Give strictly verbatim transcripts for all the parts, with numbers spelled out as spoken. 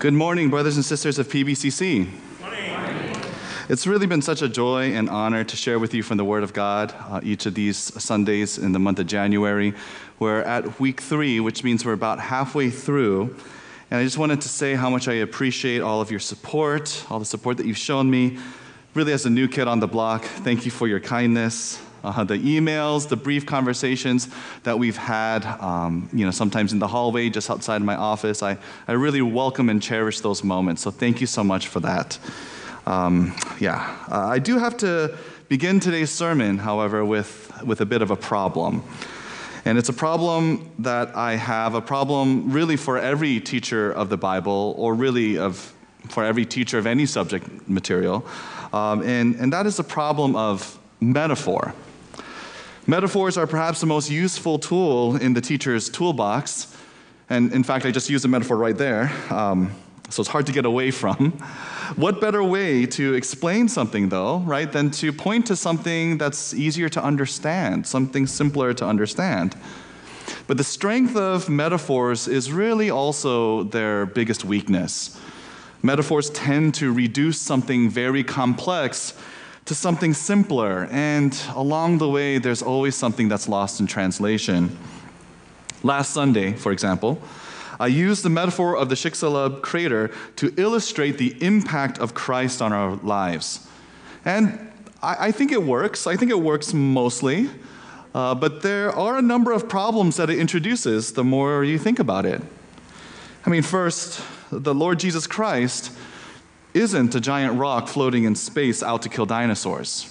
Good morning, brothers and sisters of P B C C. Morning. It's really been such a joy and honor to share with you from the Word of God uh, each of these Sundays in the month of January. We're at week three, which means we're about halfway through. And I just wanted to say how much I appreciate all of your support, all the support that you've shown me. Really, as a new kid on the block, thank you for your kindness. Uh, the emails, the brief conversations that we've had, um, you know, sometimes in the hallway, just outside my office. I, I really welcome and cherish those moments. So thank you so much for that. Um, yeah, uh, I do have to begin today's sermon, however, with, with a bit of a problem. And it's a problem that I have, a problem really for every teacher of the Bible, or really of for every teacher of any subject material. Um, and, and that is the problem of metaphor. Metaphors are perhaps the most useful tool in the teacher's toolbox. And in fact, I just used a metaphor right there, um, so it's hard to get away from. What better way to explain something, though, right, than to point to something that's easier to understand, something simpler to understand? But the strength of metaphors is really also their biggest weakness. Metaphors tend to reduce something very complex to something simpler, and along the way, there's always something that's lost in translation. Last Sunday, for example, I used the metaphor of the Chicxulub crater to illustrate the impact of Christ on our lives. And I, I think it works. I think it works mostly. Uh, but there are a number of problems that it introduces the more you think about it. I mean, first, the Lord Jesus Christ isn't a giant rock floating in space out to kill dinosaurs.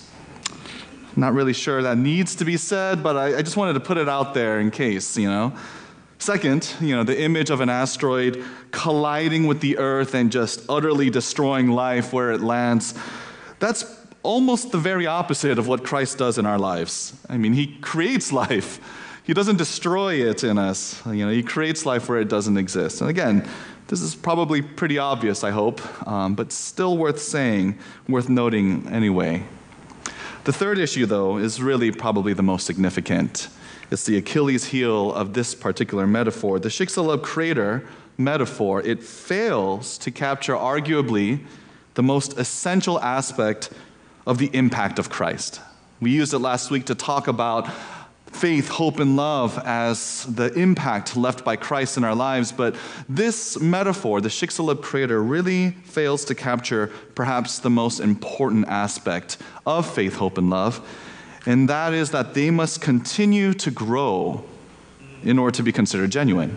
Not really sure that needs to be said, but I, I just wanted to put it out there in case, you know. Second, you know, the image of an asteroid colliding with the Earth and just utterly destroying life where it lands, that's almost the very opposite of what Christ does in our lives. I mean, he creates life. He doesn't destroy it in us. You know, he creates life where it doesn't exist. And again, this is probably pretty obvious, I hope, um, but still worth saying, worth noting anyway. The third issue, though, is really probably the most significant. It's the Achilles heel of this particular metaphor. The Chicxulub crater metaphor, it fails to capture arguably the most essential aspect of the impact of Christ. We used it last week to talk about faith, hope, and love as the impact left by Christ in our lives, but this metaphor, the Chicxulub crater, really fails to capture perhaps the most important aspect of faith, hope, and love, and that is that they must continue to grow in order to be considered genuine.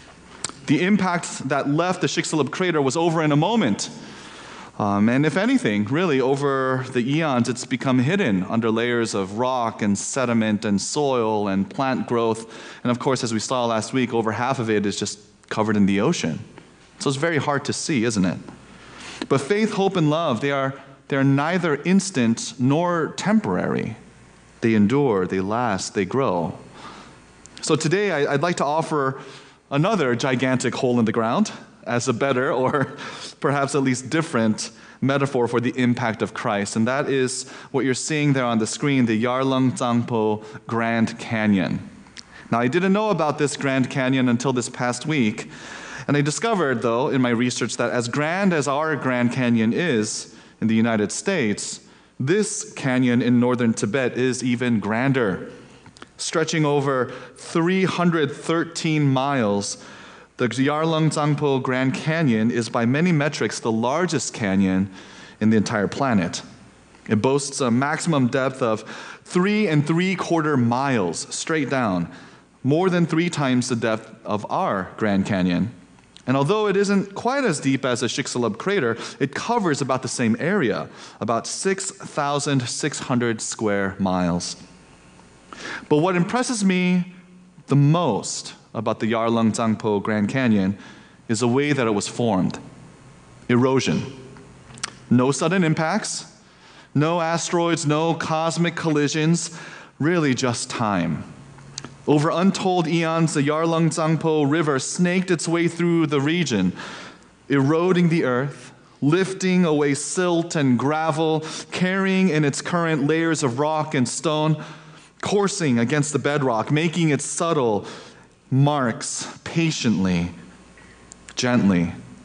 The impact that left the Chicxulub crater was over in a moment. Um, and if anything, really, over the eons, it's become hidden under layers of rock and sediment and soil and plant growth. And of course, as we saw last week, over half of it is just covered in the ocean. So it's very hard to see, isn't it? But faith, hope, and love, they are, they are neither instant nor temporary. They endure, they last, they grow. So today, I, I'd like to offer another gigantic hole in the ground as a better, or perhaps at least different, metaphor for the impact of Christ. And that is what you're seeing there on the screen, the Yarlung Tsangpo Grand Canyon. Now, I didn't know about this Grand Canyon until this past week. And I discovered, though, in my research that as grand as our Grand Canyon is in the United States, this canyon in northern Tibet is even grander. Stretching over three hundred thirteen miles, the Yarlung Tsangpo Grand Canyon is by many metrics the largest canyon in the entire planet. It boasts a maximum depth of three and three quarter miles straight down, more than three times the depth of our Grand Canyon. And although it isn't quite as deep as the Chicxulub crater, it covers about the same area, about six thousand six hundred square miles. But what impresses me the most about the Yarlung Tsangpo Grand Canyon is the way that it was formed. Erosion. No sudden impacts, no asteroids, no cosmic collisions, really just time. Over untold eons, the Yarlung Tsangpo River snaked its way through the region, eroding the earth, lifting away silt and gravel, carrying in its current layers of rock and stone, coursing against the bedrock, making it subtle marks patiently, gently,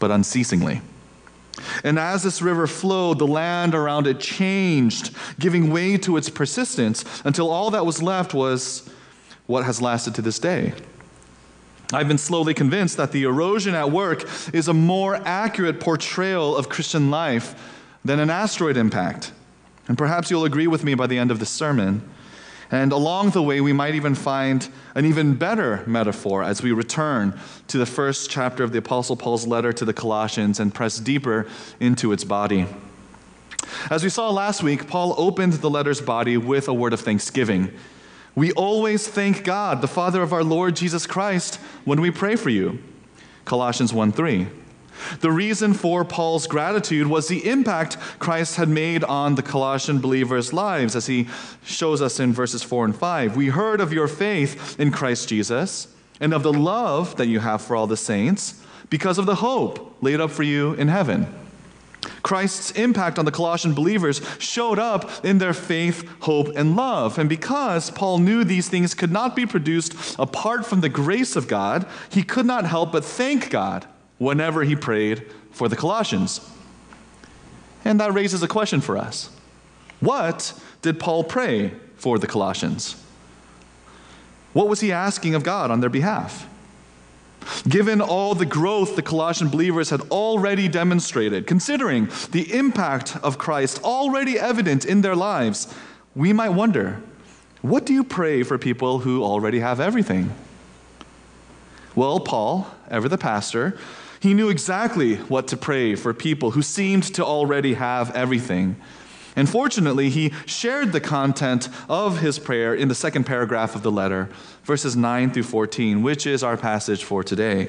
but unceasingly. And as this river flowed, the land around it changed, giving way to its persistence until all that was left was what has lasted to this day. I've been slowly convinced that the erosion at work is a more accurate portrayal of Christian life than an asteroid impact. And perhaps you'll agree with me by the end of this sermon. And along the way, we might even find an even better metaphor as we return to the first chapter of the Apostle Paul's letter to the Colossians and press deeper into its body. As we saw last week, Paul opened the letter's body with a word of thanksgiving. We always thank God, the Father of our Lord Jesus Christ, when we pray for you. Colossians one three. The reason for Paul's gratitude was the impact Christ had made on the Colossian believers' lives, as he shows us in verses four and five. We heard of your faith in Christ Jesus and of the love that you have for all the saints because of the hope laid up for you in heaven. Christ's impact on the Colossian believers showed up in their faith, hope, and love. And because Paul knew these things could not be produced apart from the grace of God, he could not help but thank God whenever he prayed for the Colossians. And that raises a question for us. What did Paul pray for the Colossians? What was he asking of God on their behalf? Given all the growth the Colossian believers had already demonstrated, considering the impact of Christ already evident in their lives, we might wonder, what do you pray for people who already have everything? Well, Paul, ever the pastor, he knew exactly what to pray for people who seemed to already have everything. And fortunately, he shared the content of his prayer in the second paragraph of the letter, verses nine through fourteen, which is our passage for today.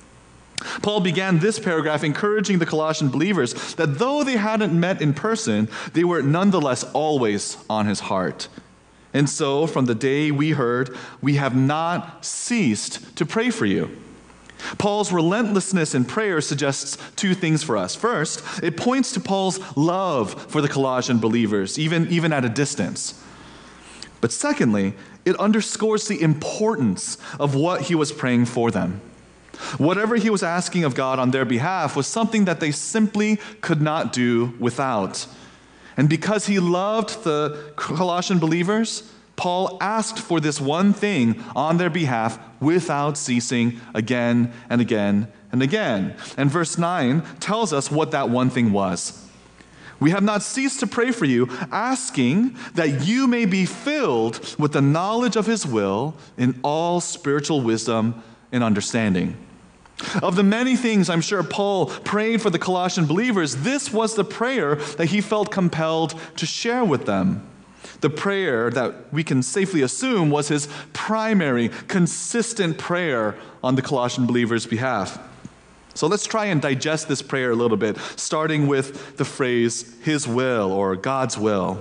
Paul began this paragraph encouraging the Colossian believers that though they hadn't met in person, they were nonetheless always on his heart. And so, from the day we heard, we have not ceased to pray for you. Paul's relentlessness in prayer suggests two things for us. First, it points to Paul's love for the Colossian believers, even, even at a distance. But secondly, it underscores the importance of what he was praying for them. Whatever he was asking of God on their behalf was something that they simply could not do without. And because he loved the Colossian believers, Paul asked for this one thing on their behalf without ceasing again and again and again. And verse nine tells us what that one thing was. We have not ceased to pray for you, asking that you may be filled with the knowledge of his will in all spiritual wisdom and understanding. Of the many things I'm sure Paul prayed for the Colossian believers, this was the prayer that he felt compelled to share with them. The prayer that we can safely assume was his primary, consistent prayer on the Colossian believers' behalf. So let's try and digest this prayer a little bit, starting with the phrase, his will, or God's will.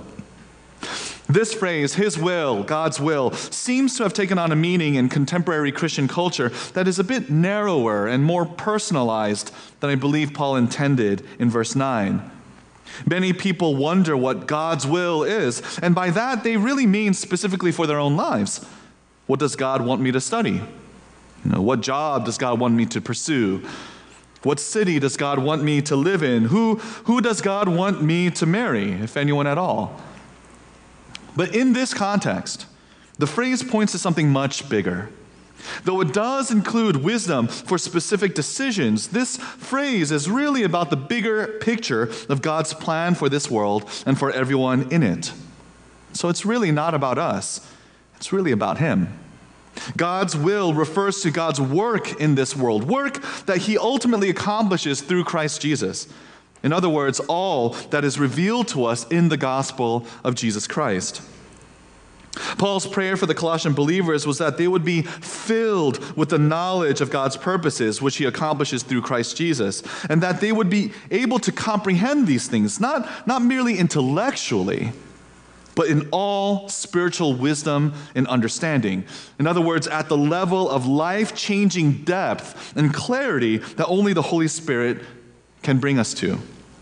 This phrase, his will, God's will, seems to have taken on a meaning in contemporary Christian culture that is a bit narrower and more personalized than I believe Paul intended in verse nine. Many people wonder what God's will is, and by that they really mean specifically for their own lives. What does God want me to study? You know, what job does God want me to pursue? What city does God want me to live in? Who, who does God want me to marry, if anyone at all? But in this context, the phrase points to something much bigger. Though it does include wisdom for specific decisions, this phrase is really about the bigger picture of God's plan for this world and for everyone in it. So it's really not about us. It's really about him. God's will refers to God's work in this world, work that he ultimately accomplishes through Christ Jesus. In other words, all that is revealed to us in the gospel of Jesus Christ. Paul's prayer for the Colossian believers was that they would be filled with the knowledge of God's purposes, which he accomplishes through Christ Jesus, and that they would be able to comprehend these things, not, not merely intellectually, but in all spiritual wisdom and understanding. In other words, at the level of life-changing depth and clarity that only the Holy Spirit can bring us to.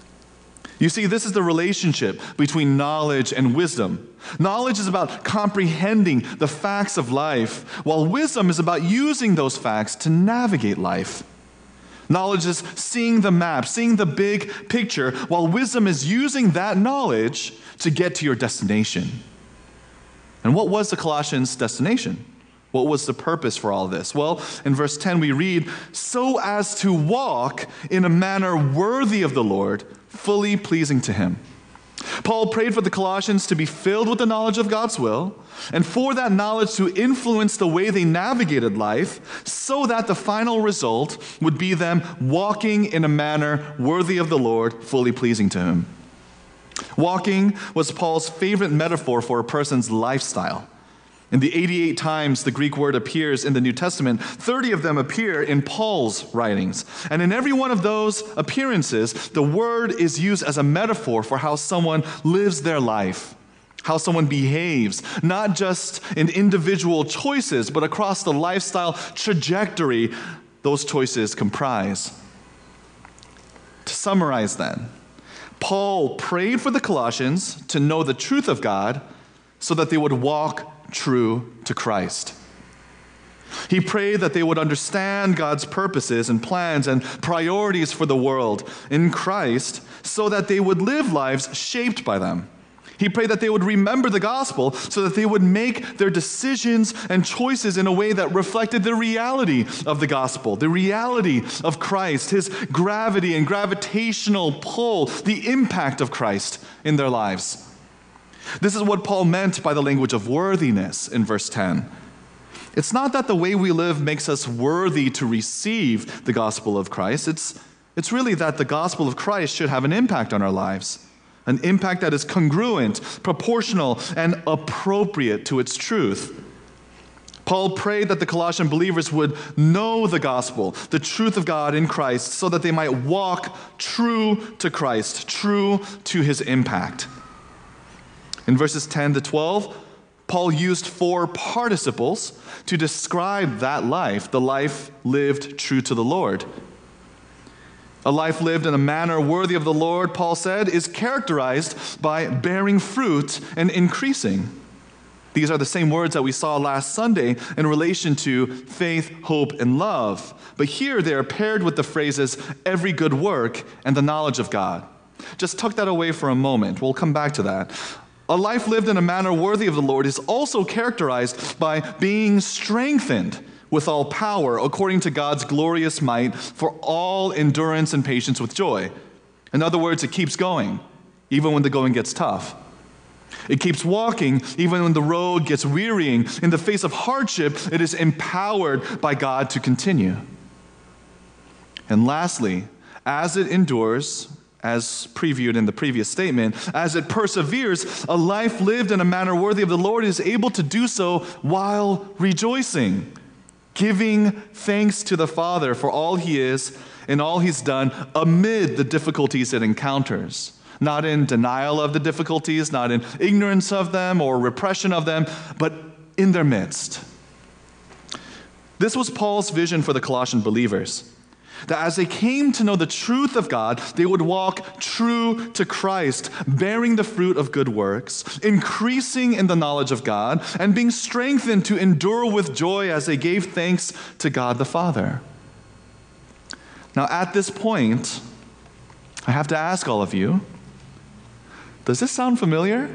You see, this is the relationship between knowledge and wisdom. Knowledge is about comprehending the facts of life, while wisdom is about using those facts to navigate life. Knowledge is seeing the map, seeing the big picture, while wisdom is using that knowledge to get to your destination. And what was the Colossians' destination? What was the purpose for all this? Well, in verse ten we read, so as to walk in a manner worthy of the Lord, fully pleasing to him. Paul prayed for the Colossians to be filled with the knowledge of God's will, and for that knowledge to influence the way they navigated life, so that the final result would be them walking in a manner worthy of the Lord, fully pleasing to him. Walking was Paul's favorite metaphor for a person's lifestyle. In the eighty-eight times the Greek word appears in the New Testament, thirty of them appear in Paul's writings. And in every one of those appearances, the word is used as a metaphor for how someone lives their life, how someone behaves, not just in individual choices, but across the lifestyle trajectory those choices comprise. To summarize then, Paul prayed for the Colossians to know the truth of God so that they would walk true to Christ. He prayed that they would understand God's purposes and plans and priorities for the world in Christ so that they would live lives shaped by them. He prayed that they would remember the gospel so that they would make their decisions and choices in a way that reflected the reality of the gospel, the reality of Christ, his gravity and gravitational pull, the impact of Christ in their lives. This is what Paul meant by the language of worthiness in verse ten. It's not that the way we live makes us worthy to receive the gospel of Christ. It's, it's really that the gospel of Christ should have an impact on our lives, an impact that is congruent, proportional, and appropriate to its truth. Paul prayed that the Colossian believers would know the gospel, the truth of God in Christ, so that they might walk true to Christ, true to his impact. In verses ten to twelve, Paul used four participles to describe that life, the life lived true to the Lord. A life lived in a manner worthy of the Lord, Paul said, is characterized by bearing fruit and increasing. These are the same words that we saw last Sunday in relation to faith, hope, and love. But here they are paired with the phrases, every good work and the knowledge of God. Just tuck that away for a moment. We'll come back to that. A life lived in a manner worthy of the Lord is also characterized by being strengthened with all power according to God's glorious might for all endurance and patience with joy. In other words, it keeps going, even when the going gets tough. It keeps walking, even when the road gets wearying. In the face of hardship, it is empowered by God to continue. And lastly, as it endures, as previewed in the previous statement, as it perseveres, a life lived in a manner worthy of the Lord is able to do so while rejoicing, giving thanks to the Father for all he is and all he's done amid the difficulties it encounters. Not in denial of the difficulties, not in ignorance of them or repression of them, but in their midst. This was Paul's vision for the Colossian believers. That as they came to know the truth of God, they would walk true to Christ, bearing the fruit of good works, increasing in the knowledge of God, and being strengthened to endure with joy as they gave thanks to God the Father. Now, at this point, I have to ask all of you, does this sound familiar?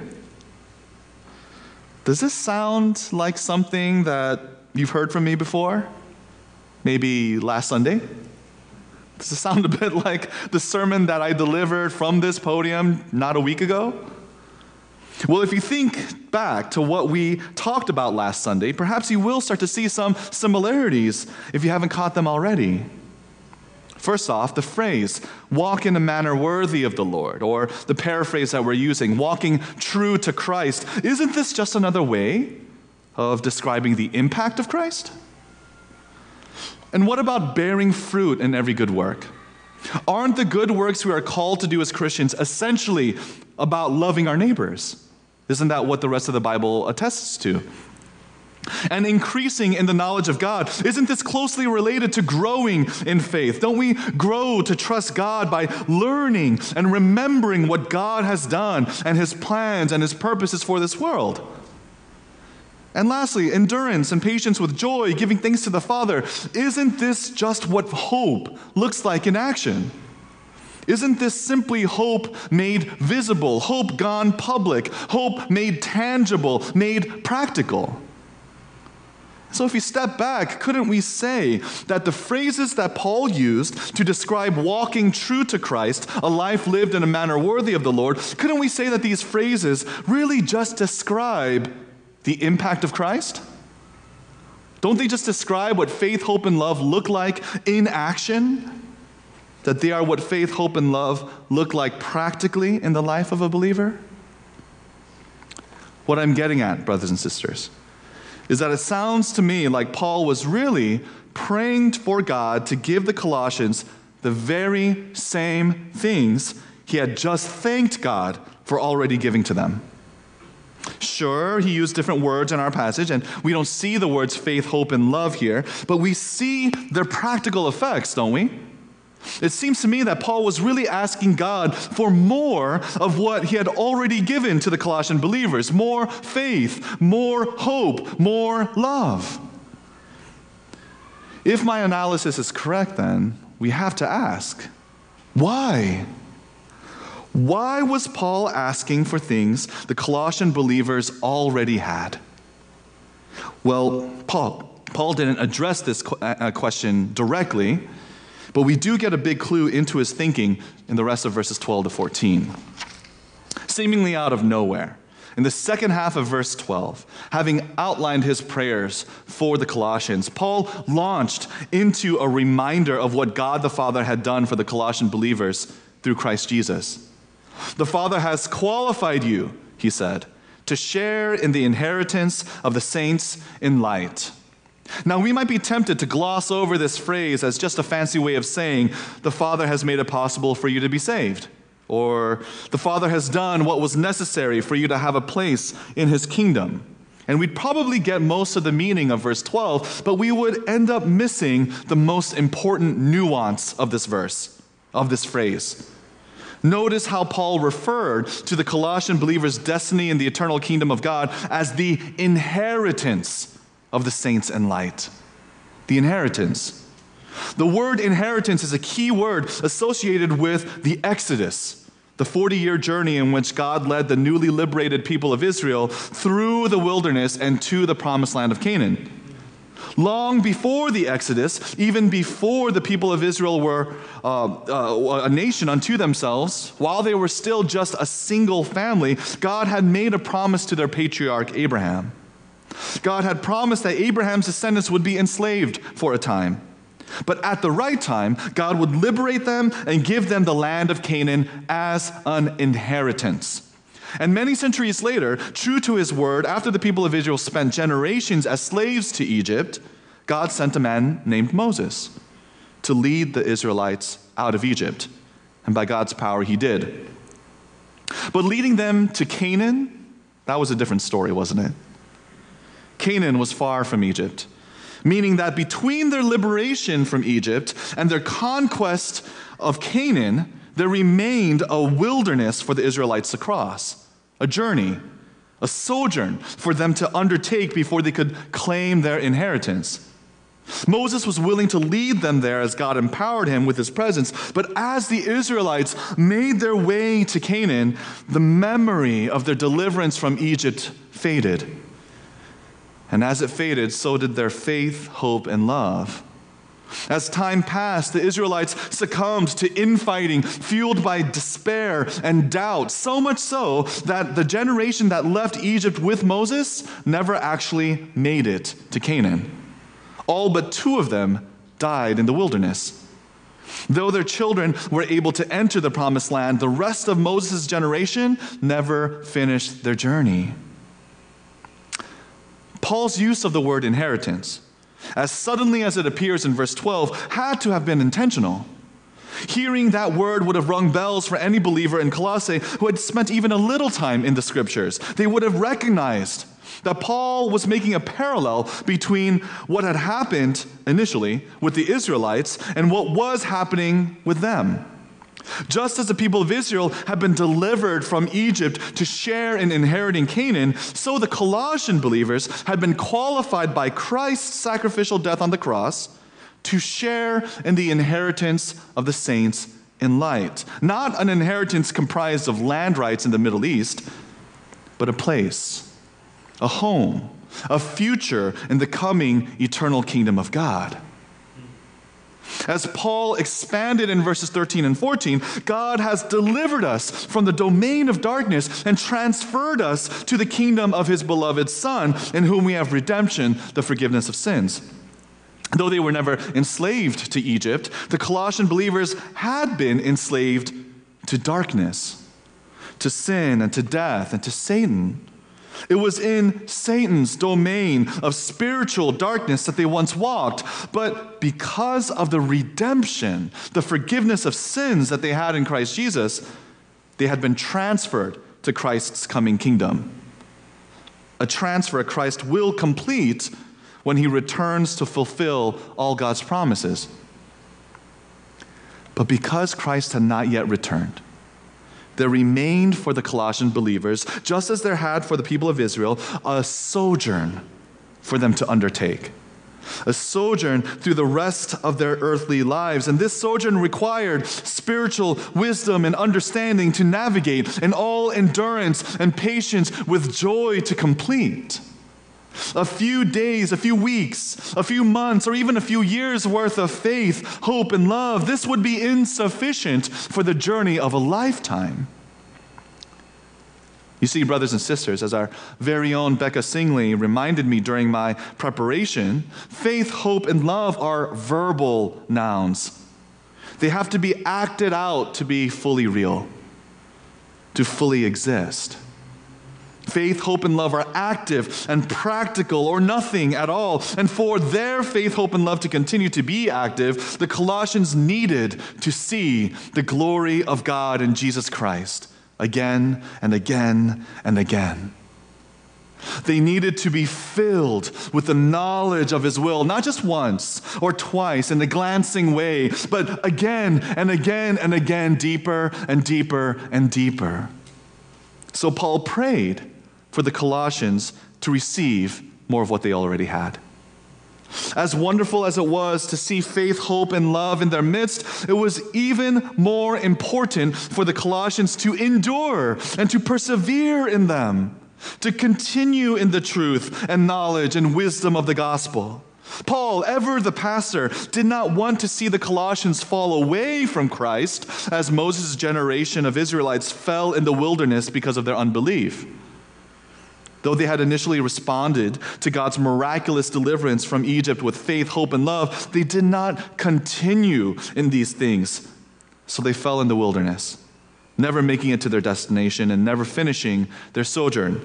Does this sound like something that you've heard from me before? Maybe last Sunday? Does it sound a bit like the sermon that I delivered from this podium not a week ago? Well, if you think back to what we talked about last Sunday, perhaps you will start to see some similarities if you haven't caught them already. First off, the phrase, walk in a manner worthy of the Lord, or the paraphrase that we're using, walking true to Christ. Isn't this just another way of describing the impact of Christ? And what about bearing fruit in every good work? Aren't the good works we are called to do as Christians essentially about loving our neighbors? Isn't that what the rest of the Bible attests to? And increasing in the knowledge of God, isn't this closely related to growing in faith? Don't we grow to trust God by learning and remembering what God has done and his plans and his purposes for this world? And lastly, endurance and patience with joy, giving thanks to the Father. Isn't this just what hope looks like in action? Isn't this simply hope made visible, hope gone public, hope made tangible, made practical? So if we step back, couldn't we say that the phrases that Paul used to describe walking true to Christ, a life lived in a manner worthy of the Lord, couldn't we say that these phrases really just describe the impact of Christ? Don't they just describe what faith, hope, and love look like in action? That they are what faith, hope, and love look like practically in the life of a believer? What I'm getting at, brothers and sisters, is that it sounds to me like Paul was really praying for God to give the Colossians the very same things he had just thanked God for already giving to them. Sure, he used different words in our passage, and we don't see the words faith, hope, and love here, but we see their practical effects, don't we? It seems to me that Paul was really asking God for more of what he had already given to the Colossian believers. More faith, more hope, more love. If my analysis is correct, then we have to ask, why? Why was Paul asking for things the Colossian believers already had? Well, Paul, Paul didn't address this question directly, but we do get a big clue into his thinking in the rest of verses twelve to fourteen. Seemingly out of nowhere, in the second half of verse twelve, having outlined his prayers for the Colossians, Paul launched into a reminder of what God the Father had done for the Colossian believers through Christ Jesus. The Father has qualified you, he said, to share in the inheritance of the saints in light. Now, we might be tempted to gloss over this phrase as just a fancy way of saying the Father has made it possible for you to be saved, or the Father has done what was necessary for you to have a place in his kingdom. And we'd probably get most of the meaning of verse twelve, but we would end up missing the most important nuance of this verse, of this phrase. Notice how Paul referred to the Colossian believers' destiny in the eternal kingdom of God as the inheritance of the saints in light. The inheritance. The word inheritance is a key word associated with the Exodus, the forty-year journey in which God led the newly liberated people of Israel through the wilderness and to the promised land of Canaan. Long before the Exodus, even before the people of Israel were uh, uh, a nation unto themselves, while they were still just a single family, God had made a promise to their patriarch Abraham. God had promised that Abraham's descendants would be enslaved for a time. But at the right time, God would liberate them and give them the land of Canaan as an inheritance. And many centuries later, true to his word, after the people of Israel spent generations as slaves to Egypt, God sent a man named Moses to lead the Israelites out of Egypt. And by God's power, he did. But leading them to Canaan, that was a different story, wasn't it? Canaan was far from Egypt, meaning that between their liberation from Egypt and their conquest of Canaan, there remained a wilderness for the Israelites to cross, a journey, a sojourn for them to undertake before they could claim their inheritance. Moses was willing to lead them there as God empowered him with his presence, but as the Israelites made their way to Canaan, the memory of their deliverance from Egypt faded. And as it faded, so did their faith, hope, and love. As time passed, the Israelites succumbed to infighting, fueled by despair and doubt, so much so that the generation that left Egypt with Moses never actually made it to Canaan. All but two of them died in the wilderness. Though their children were able to enter the promised land, the rest of Moses' generation never finished their journey. Paul's use of the word inheritance, as suddenly as it appears in verse twelve, had to have been intentional. Hearing that word would have rung bells for any believer in Colossae who had spent even a little time in the scriptures. They would have recognized that Paul was making a parallel between what had happened initially with the Israelites and what was happening with them. Just as the people of Israel had been delivered from Egypt to share in inheriting Canaan, so the Colossian believers had been qualified by Christ's sacrificial death on the cross to share in the inheritance of the saints in light. Not an inheritance comprised of land rights in the Middle East, but a place, a home, a future in the coming eternal kingdom of God. As Paul expanded in verses thirteen and fourteen, God has delivered us from the domain of darkness and transferred us to the kingdom of his beloved Son, in whom we have redemption, the forgiveness of sins. Though they were never enslaved to Egypt, the Colossian believers had been enslaved to darkness, to sin and to death and to Satan. It was in Satan's domain of spiritual darkness that they once walked, but because of the redemption, the forgiveness of sins that they had in Christ Jesus, they had been transferred to Christ's coming kingdom. A transfer Christ will complete when he returns to fulfill all God's promises. But because Christ had not yet returned, there remained for the Colossian believers, just as there had for the people of Israel, a sojourn for them to undertake. A sojourn through the rest of their earthly lives. And this sojourn required spiritual wisdom and understanding to navigate, and all endurance and patience with joy to complete. A few days, a few weeks, a few months, or even a few years worth of faith, hope, and love, this would be insufficient for the journey of a lifetime. You see, brothers and sisters, as our very own Becca Singley reminded me during my preparation, faith, hope, and love are verbal nouns. They have to be acted out to be fully real, to fully exist. Faith, hope, and love are active and practical, or nothing at all. And for their faith, hope, and love to continue to be active, the Colossians needed to see the glory of God in Jesus Christ again and again and again. They needed to be filled with the knowledge of his will, not just once or twice in a glancing way, but again and again and again, deeper and deeper and deeper. So Paul prayed for the Colossians to receive more of what they already had. As wonderful as it was to see faith, hope, and love in their midst, it was even more important for the Colossians to endure and to persevere in them, to continue in the truth and knowledge and wisdom of the gospel. Paul, ever the pastor, did not want to see the Colossians fall away from Christ as Moses' generation of Israelites fell in the wilderness because of their unbelief. Though they had initially responded to God's miraculous deliverance from Egypt with faith, hope, and love, they did not continue in these things. So they fell in the wilderness, never making it to their destination and never finishing their sojourn.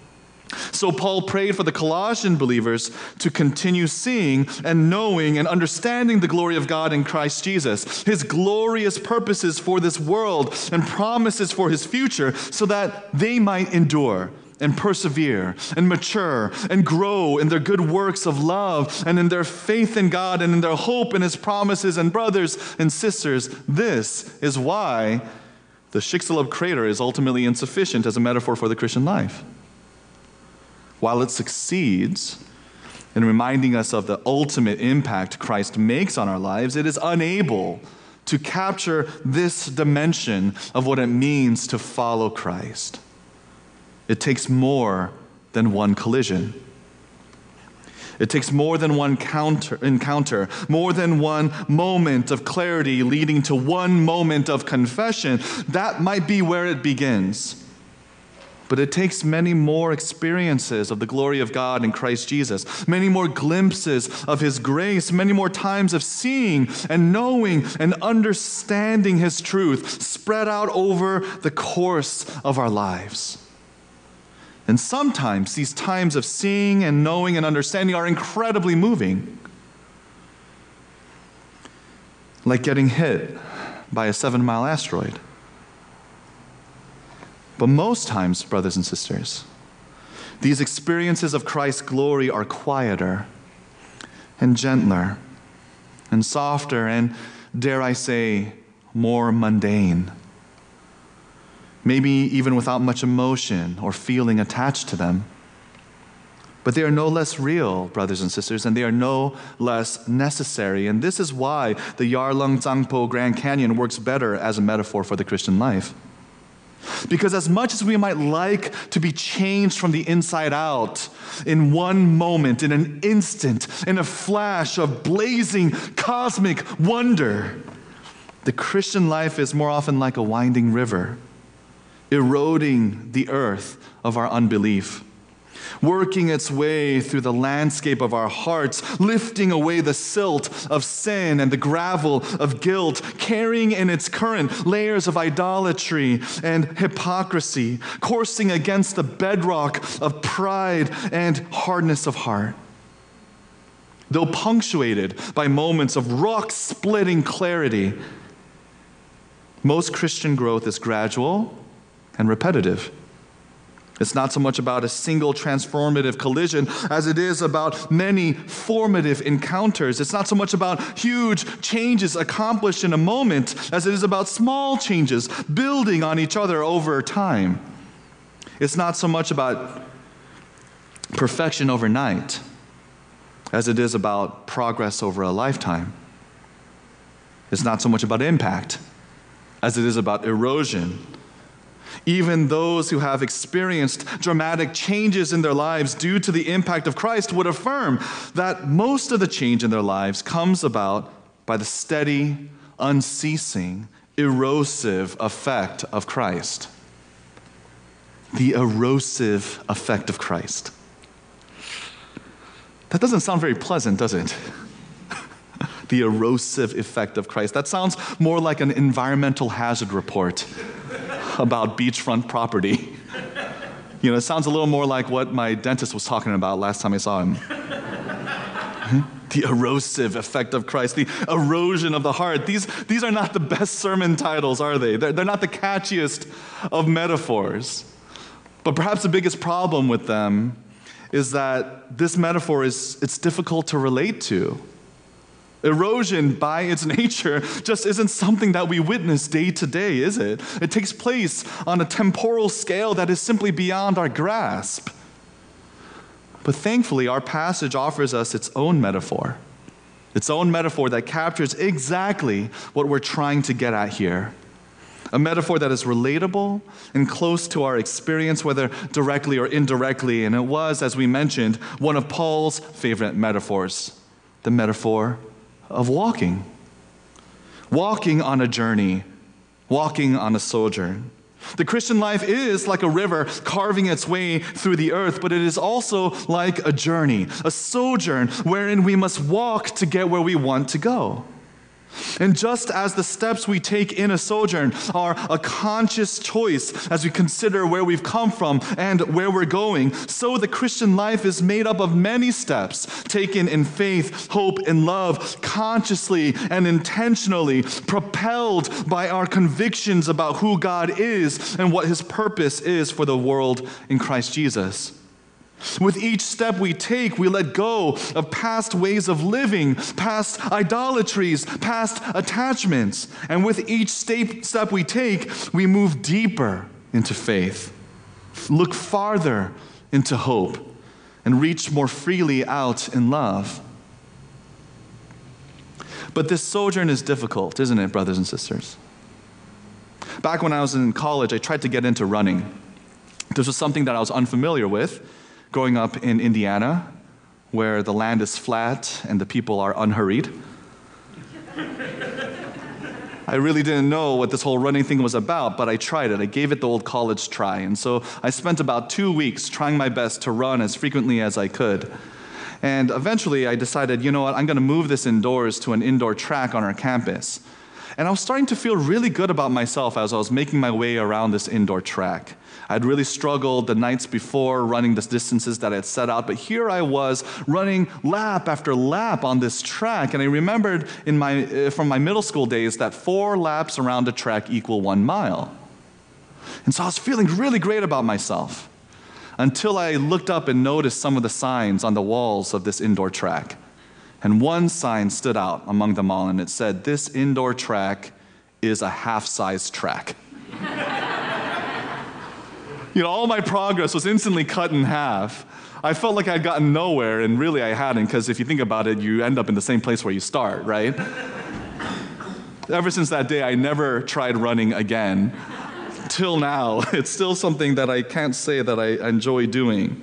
So Paul prayed for the Colossian believers to continue seeing and knowing and understanding the glory of God in Christ Jesus, his glorious purposes for this world and promises for his future, so that they might endure and persevere and mature and grow in their good works of love and in their faith in God and in their hope in his promises. And brothers and sisters, this is why the Chicxulub crater is ultimately insufficient as a metaphor for the Christian life. While it succeeds in reminding us of the ultimate impact Christ makes on our lives, it is unable to capture this dimension of what it means to follow Christ. It takes more than one collision. It takes more than one counter, encounter, more than one moment of clarity leading to one moment of confession. That might be where it begins. But it takes many more experiences of the glory of God in Christ Jesus, many more glimpses of his grace, many more times of seeing and knowing and understanding his truth spread out over the course of our lives. And sometimes these times of seeing and knowing and understanding are incredibly moving. Like getting hit by a seven-mile asteroid. But most times, brothers and sisters, these experiences of Christ's glory are quieter and gentler and softer and, dare I say, more mundane, maybe even without much emotion or feeling attached to them. But they are no less real, brothers and sisters, and they are no less necessary. And this is why the Yarlung Zangpo Grand Canyon works better as a metaphor for the Christian life. Because as much as we might like to be changed from the inside out in one moment, in an instant, in a flash of blazing cosmic wonder, the Christian life is more often like a winding river, eroding the earth of our unbelief, working its way through the landscape of our hearts, lifting away the silt of sin and the gravel of guilt, carrying in its current layers of idolatry and hypocrisy, coursing against the bedrock of pride and hardness of heart. Though punctuated by moments of rock-splitting clarity, most Christian growth is gradual and repetitive. It's not so much about a single transformative collision as it is about many formative encounters. It's not so much about huge changes accomplished in a moment as it is about small changes building on each other over time. It's not so much about perfection overnight as it is about progress over a lifetime. It's not so much about impact as it is about erosion. Even those who have experienced dramatic changes in their lives due to the impact of Christ would affirm that most of the change in their lives comes about by the steady, unceasing, erosive effect of Christ. The erosive effect of Christ. That doesn't sound very pleasant, does it? The erosive effect of Christ. That sounds more like an environmental hazard report about beachfront property. You know, it sounds a little more like what my dentist was talking about last time I saw him. The erosive effect of Christ, the erosion of the heart. These, these are not the best sermon titles, are they? They're, they're not the catchiest of metaphors. But perhaps the biggest problem with them is that this metaphor is, it's difficult to relate to. Erosion, by its nature, just isn't something that we witness day to day, is it? It takes place on a temporal scale that is simply beyond our grasp. But thankfully, our passage offers us its own metaphor. Its own metaphor that captures exactly what we're trying to get at here. A metaphor that is relatable and close to our experience, whether directly or indirectly. And it was, as we mentioned, one of Paul's favorite metaphors, the metaphor of walking. Walking on a journey, walking on a sojourn. The Christian life is like a river carving its way through the earth, but it is also like a journey, a sojourn wherein we must walk to get where we want to go. And just as the steps we take in a sojourn are a conscious choice as we consider where we've come from and where we're going, so the Christian life is made up of many steps taken in faith, hope, and love, consciously and intentionally, propelled by our convictions about who God is and what His purpose is for the world in Christ Jesus. With each step we take, we let go of past ways of living, past idolatries, past attachments. And with each step we take, we move deeper into faith, look farther into hope, and reach more freely out in love. But this sojourn is difficult, isn't it, brothers and sisters? Back when I was in college, I tried to get into running. This was something that I was unfamiliar with. Growing up in Indiana, where the land is flat and the people are unhurried. I really didn't know what this whole running thing was about, but I tried it. I gave it the old college try. And so I spent about two weeks trying my best to run as frequently as I could. And eventually I decided, you know what, I'm going to move this indoors to an indoor track on our campus. And I was starting to feel really good about myself as I was making my way around this indoor track. I'd really struggled the nights before running the distances that I had set out, but here I was running lap after lap on this track. And I remembered in my, uh, from my middle school days that four laps around a track equal one mile. And so I was feeling really great about myself until I looked up and noticed some of the signs on the walls of this indoor track. And one sign stood out among them all, and it said, "This indoor track is a half-size track. You know, all my progress was instantly cut in half. I felt like I'd gotten nowhere, and really I hadn't, because if you think about it, you end up in the same place where you start, right? Ever since that day, I never tried running again. Till now, it's still something that I can't say that I enjoy doing.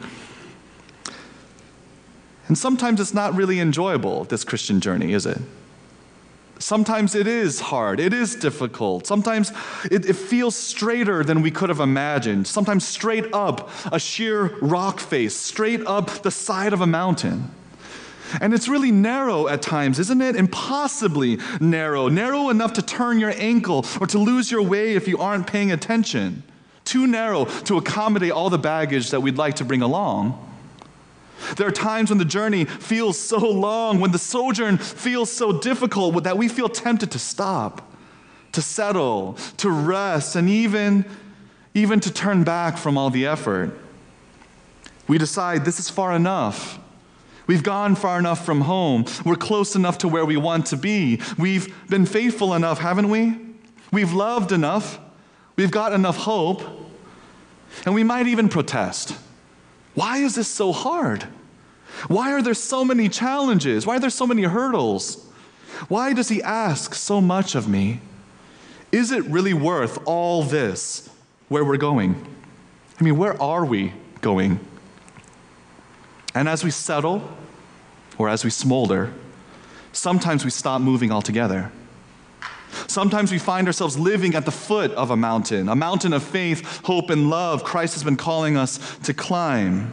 And sometimes it's not really enjoyable, this Christian journey, is it? Sometimes it is hard, it is difficult. Sometimes it, it feels straighter than we could have imagined. Sometimes straight up a sheer rock face, straight up the side of a mountain. And it's really narrow at times, isn't it? Impossibly narrow. Narrow enough to turn your ankle or to lose your way if you aren't paying attention. Too narrow to accommodate all the baggage that we'd like to bring along. There are times when the journey feels so long, when the sojourn feels so difficult that we feel tempted to stop, to settle, to rest, and even, even to turn back from all the effort. We decide this is far enough. We've gone far enough from home. We're close enough to where we want to be. We've been faithful enough, haven't we? We've loved enough. We've got enough hope. And we might even protest. Why is this so hard? Why are there so many challenges? Why are there so many hurdles? Why does he ask so much of me? Is it really worth all this where we're going? I mean, where are we going? And as we settle, or as we smolder, sometimes we stop moving altogether. Sometimes we find ourselves living at the foot of a mountain, a mountain of faith, hope, and love Christ has been calling us to climb.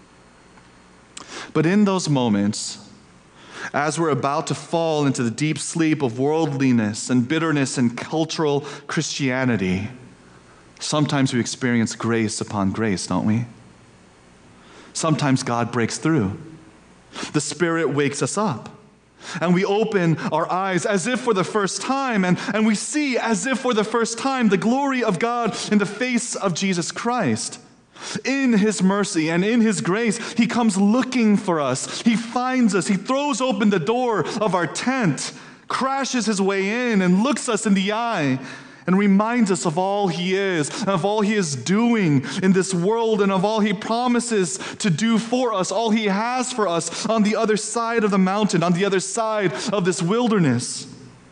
But in those moments, as we're about to fall into the deep sleep of worldliness and bitterness and cultural Christianity, sometimes we experience grace upon grace, don't we? Sometimes God breaks through. The Spirit wakes us up. And we open our eyes as if for the first time, and, and we see as if for the first time the glory of God in the face of Jesus Christ. In his mercy and in his grace, he comes looking for us. He finds us. He throws open the door of our tent, crashes his way in, and looks us in the eye and reminds us of all he is, and of all he is doing in this world, and of all he promises to do for us, all he has for us on the other side of the mountain, on the other side of this wilderness.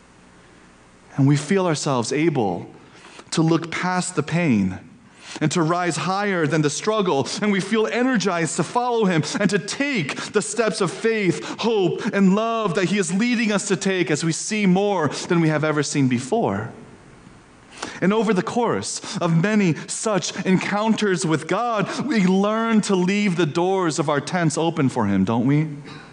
And we feel ourselves able to look past the pain and to rise higher than the struggle, and we feel energized to follow him and to take the steps of faith, hope, and love that he is leading us to take as we see more than we have ever seen before. And over the course of many such encounters with God, we learn to leave the doors of our tents open for him, don't we?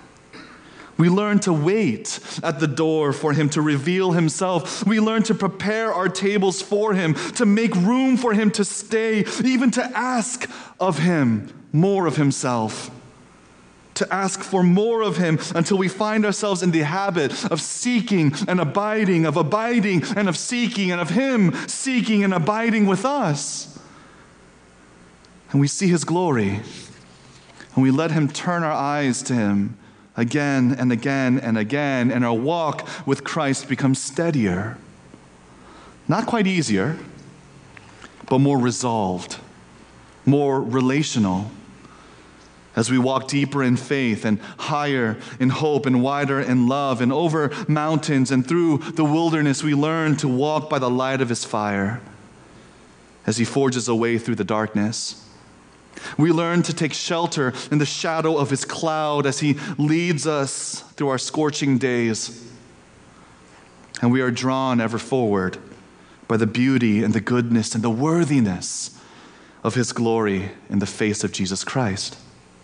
We learn to wait at the door for him to reveal himself. We learn to prepare our tables for him, to make room for him to stay, even to ask of him more of himself. To ask for more of him until we find ourselves in the habit of seeking and abiding, of abiding and of seeking, and of him seeking and abiding with us. And we see his glory, and we let him turn our eyes to him again and again and again, and our walk with Christ becomes steadier. Not quite easier, but more resolved, more relational. As we walk deeper in faith and higher in hope and wider in love and over mountains and through the wilderness, we learn to walk by the light of his fire as he forges a way through the darkness. We learn to take shelter in the shadow of his cloud as he leads us through our scorching days. And we are drawn ever forward by the beauty and the goodness and the worthiness of his glory in the face of Jesus Christ.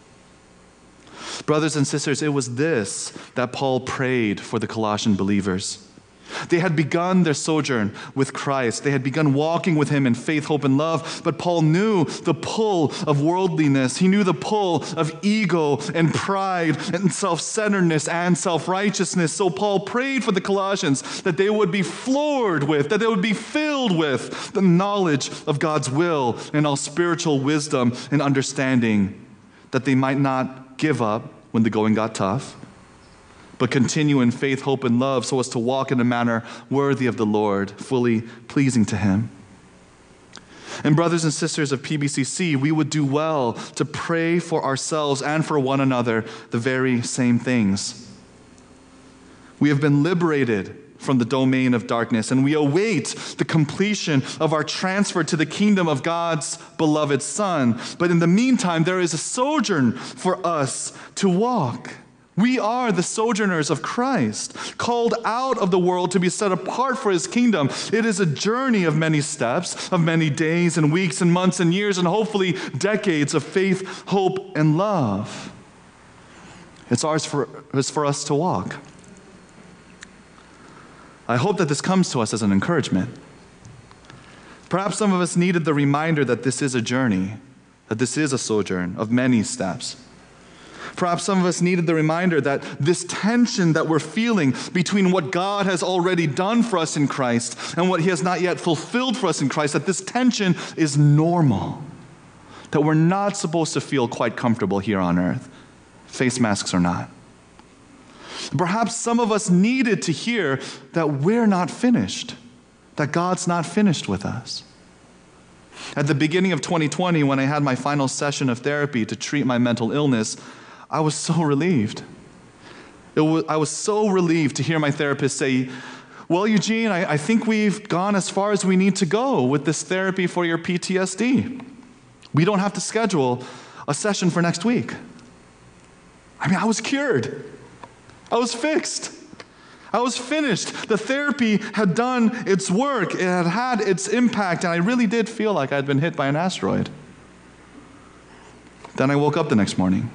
Brothers and sisters, it was this that Paul prayed for the Colossian believers. They had begun their sojourn with Christ. They had begun walking with him in faith, hope, and love. But Paul knew the pull of worldliness. He knew the pull of ego and pride and self-centeredness and self-righteousness. So Paul prayed for the Colossians that they would be floored with, that they would be filled with the knowledge of God's will and all spiritual wisdom and understanding, that they might not give up when the going got tough, but continue in faith, hope, and love so as to walk in a manner worthy of the Lord, fully pleasing to him. And brothers and sisters of P B C C, we would do well to pray for ourselves and for one another the very same things. We have been liberated from the domain of darkness, and we await the completion of our transfer to the kingdom of God's beloved Son. But in the meantime, there is a sojourn for us to walk. We are the sojourners of Christ, called out of the world to be set apart for his kingdom. It is a journey of many steps, of many days and weeks and months and years and hopefully decades of faith, hope, and love. It's ours for, it's for us to walk. I hope that this comes to us as an encouragement. Perhaps some of us needed the reminder that this is a journey, that this is a sojourn of many steps. Perhaps some of us needed the reminder that this tension that we're feeling between what God has already done for us in Christ and what he has not yet fulfilled for us in Christ, that this tension is normal, that we're not supposed to feel quite comfortable here on earth, face masks or not. Perhaps some of us needed to hear that we're not finished, that God's not finished with us. At the beginning of twenty twenty, when I had my final session of therapy to treat my mental illness, I was so relieved. It was, I was so relieved to hear my therapist say, well, Eugene, I, I think we've gone as far as we need to go with this therapy for your P T S D. We don't have to schedule a session for next week. I mean, I was cured. I was fixed. I was finished. The therapy had done its work. It had had its impact, and I really did feel like I'd been hit by an asteroid. Then I woke up the next morning.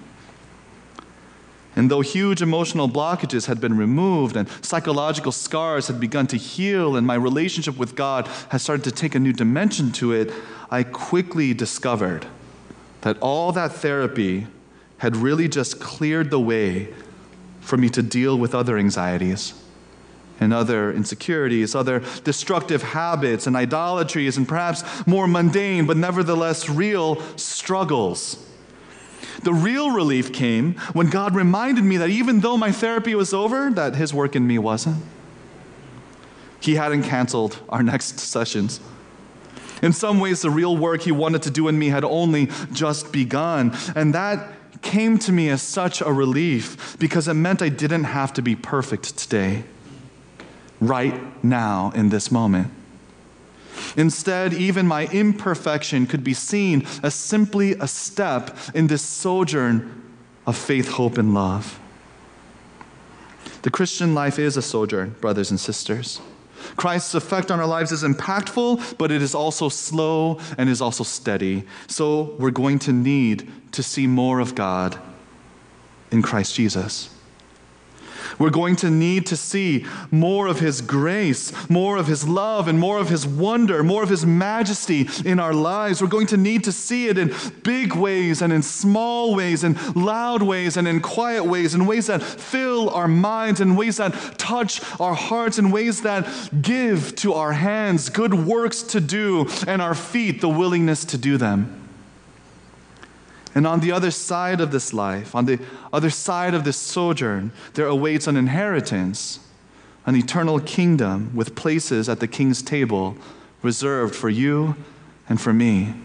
And though huge emotional blockages had been removed and psychological scars had begun to heal and my relationship with God had started to take a new dimension to it, I quickly discovered that all that therapy had really just cleared the way for me to deal with other anxieties and other insecurities, other destructive habits and idolatries, and perhaps more mundane but nevertheless real struggles. The real relief came when God reminded me that even though my therapy was over, that his work in me wasn't. He hadn't canceled our next sessions. In some ways, the real work he wanted to do in me had only just begun, and that came to me as such a relief because it meant I didn't have to be perfect today, right now in this moment. Instead, even my imperfection could be seen as simply a step in this sojourn of faith, hope, and love. The Christian life is a sojourn, brothers and sisters. Christ's effect on our lives is impactful, but it is also slow and is also steady. So we're going to need to see more of God in Christ Jesus. We're going to need to see more of his grace, more of his love, and more of his wonder, more of his majesty in our lives. We're going to need to see it in big ways and in small ways, in loud ways and in quiet ways, in ways that fill our minds, in ways that touch our hearts, in ways that give to our hands good works to do and our feet the willingness to do them. And on the other side of this life, on the other side of this sojourn, there awaits an inheritance, an eternal kingdom with places at the king's table reserved for you and for me.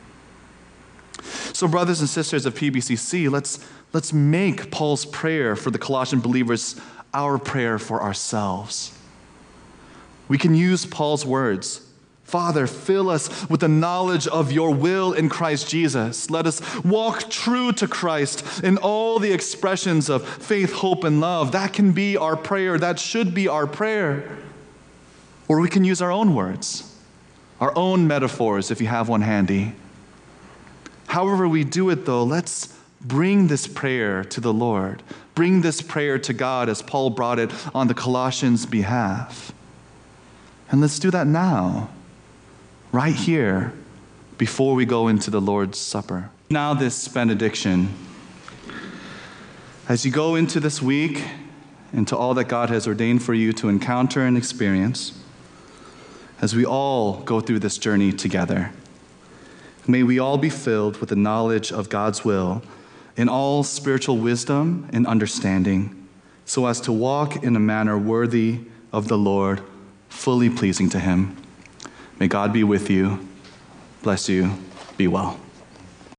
So brothers and sisters of P B C C, let's, let's make Paul's prayer for the Colossian believers our prayer for ourselves. We can use Paul's words. Father, fill us with the knowledge of your will in Christ Jesus. Let us walk true to Christ in all the expressions of faith, hope, and love. That can be our prayer. That should be our prayer. Or we can use our own words, our own metaphors if you have one handy. However we do it though, let's bring this prayer to the Lord. Bring this prayer to God as Paul brought it on the Colossians' behalf. And let's do that now. Right here, before we go into the Lord's Supper. Now this benediction. As you go into this week, into all that God has ordained for you to encounter and experience, as we all go through this journey together, may we all be filled with the knowledge of God's will in all spiritual wisdom and understanding, so as to walk in a manner worthy of the Lord, fully pleasing to him. May God be with you, bless you, be well.